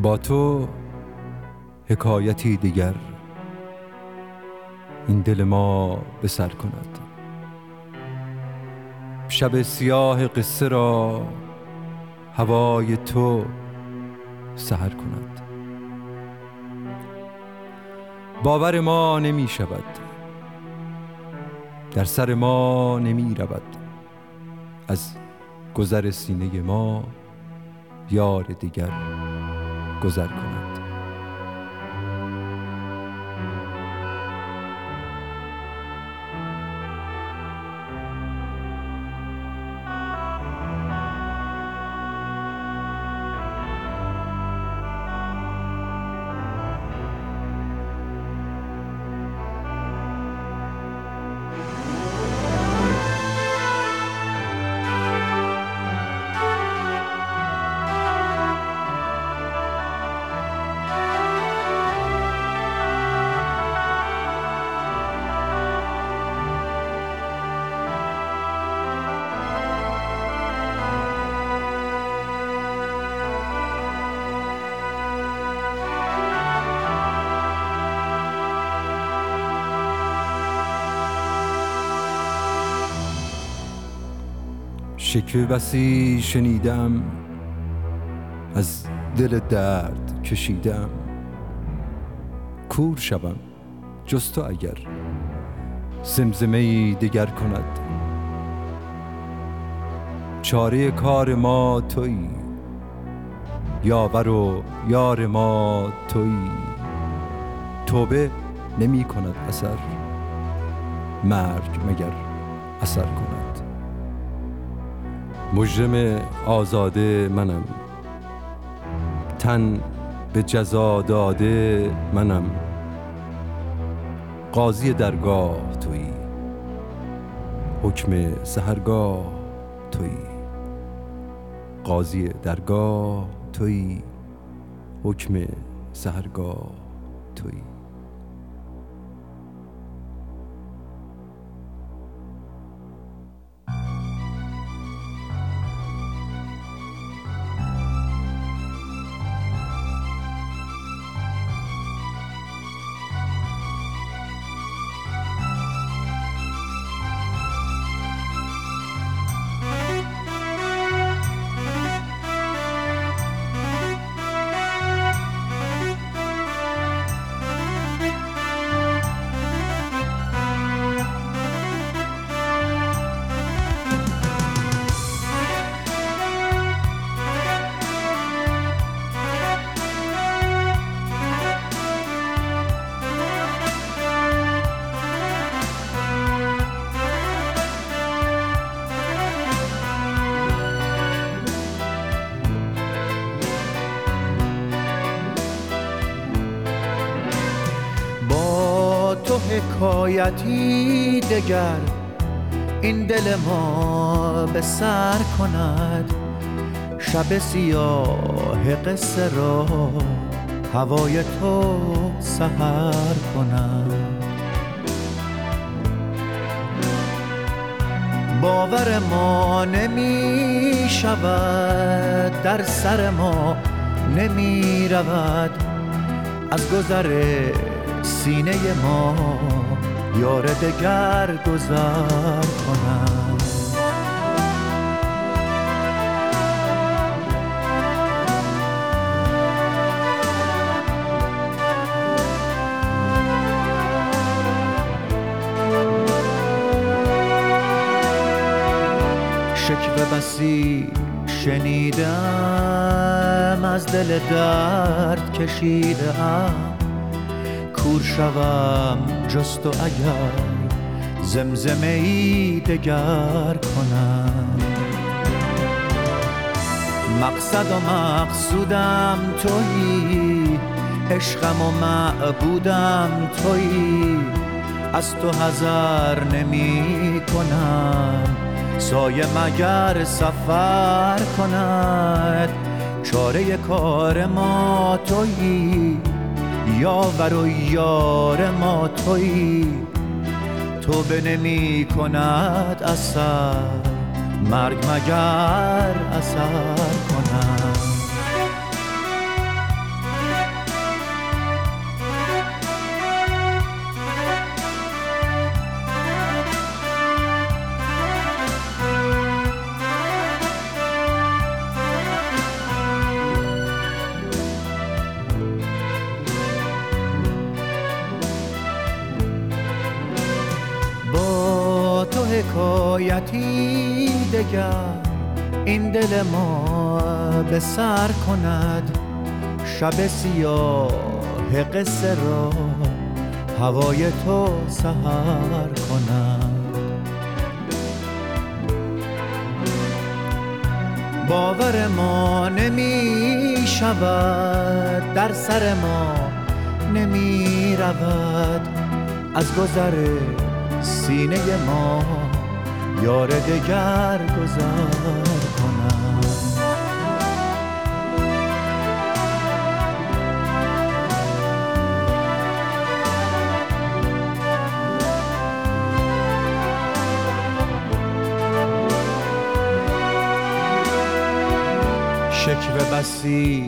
با تو حکایتی دیگر این دل ما به سر کند. شب سیاه قصه را هوای تو سحر کند. باور ما نمی شود، در سر ما نمی رود، از گذر سینه ما یار دیگر گذر کند. شکوه بسی شنیدم، از دل درد کشیدم. کور شوم جز تو اگر زمزمه‌ای دگر کند. چاره کار ما تویی، یاور و یار ما تویی. توبه نمی کند اثر، مرگ مگر اثر کند. مجرم آزاده منم، تن به جزا داده منم. قاضی درگاه تویی، حکم سحرگاه تویی. قاضی درگاه تویی، حکم سحرگاه تویی. حکایتی دگر این دل ما به سر کند. شب سیاه قصه را هوای تو سحر کند. باور ما نمی شود، در سر ما نمی رود، از گذر سینه ما یار دگر گذر کند. شکوه بسی شنیدم، از دل درد کشیدم. کور شوم جز تو اگر زمزمه‌ای دگر کنم. مقصد و مقصودم تویی، عشقم و معبودم تویی. از تو حذر نمی کنم، سایه مگر سفر کند. چاره کار ما تویی، یاور و یار ما تویی. توبه نمی کند اثر، مرگ مگر اثر کند. حکایتی دگر این دل ما به سر کند، شب سیاه قصه را هوای تو سحر کند. باور ما نمی شود، در سر ما نمی رود، از گذر سینه ما یار دگر گذر کند. شکوه بسی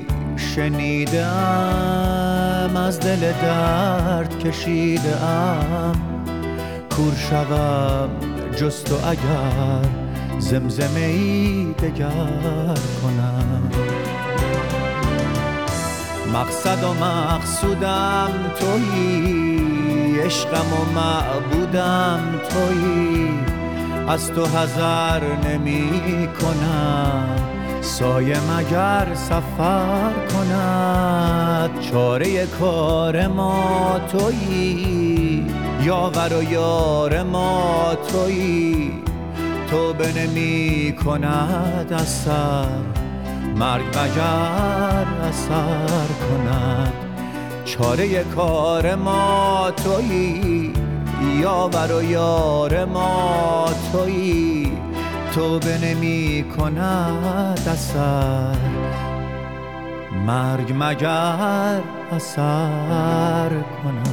شنیدم، از دل درد کشیدم، کور شوم جز تو اگر زمزمه ای دگر کنم. مقصد و مقصودم تویی، عشقم و معبودم تویی، از تو حذر نمی کنم، سایه مگر سفر کند. چاره کار ما تویی، یاور و یار ما تویی، توبه نمی کند اثر، مرگ مگر اثر کند. چاره کار ما تویی، یاور و یار ما تویی، توبه نمی کند اثر، مرگ مگر اثر کند.